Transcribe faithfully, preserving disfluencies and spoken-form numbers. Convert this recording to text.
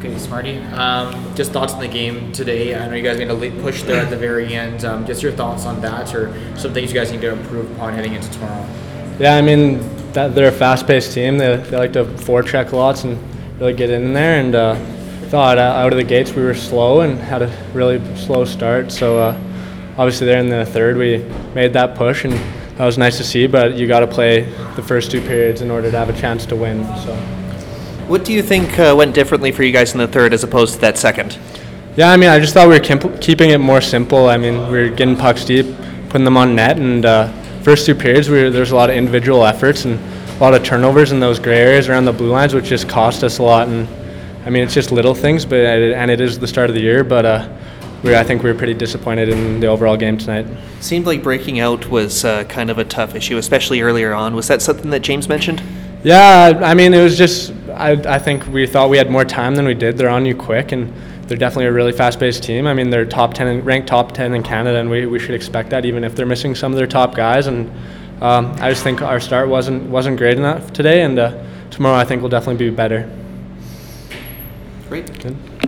Okay, Smarty. Um, just thoughts on the game today. I know you guys made a late push there at the very end. Um, just your thoughts on that, or some things you guys need to improve upon heading into tomorrow. Yeah, I mean that they're a fast-paced team. They, they like to forecheck lots and really get in there. And uh, thought out of the gates we were slow and had a really slow start. So uh, obviously there in the third we made that push, and that was nice to see. But you got to play the first two periods in order to have a chance to win. So. What do you think uh, went differently for you guys in the third as opposed to that second? Yeah, I mean, I just thought we were keep, keeping it more simple. I mean, we were getting pucks deep, putting them on net, and uh, first two periods, we were, there was a lot of individual efforts and a lot of turnovers in those gray areas around the blue lines, which just cost us a lot. And I mean, it's just little things, but it, and it is the start of the year, but uh, we, I think we were pretty disappointed in the overall game tonight. Seemed like breaking out was uh, kind of a tough issue, especially earlier on. Was that something that James mentioned? Yeah, I mean, it was just, I, I think we thought we had more time than we did. They're on you quick, and they're definitely a really fast-paced team. I mean, they're top ten, in, ranked top ten in Canada, and we, we should expect that even if they're missing some of their top guys. And um, I just think our start wasn't wasn't great enough today, and uh, tomorrow I think will definitely be better. Great. Good.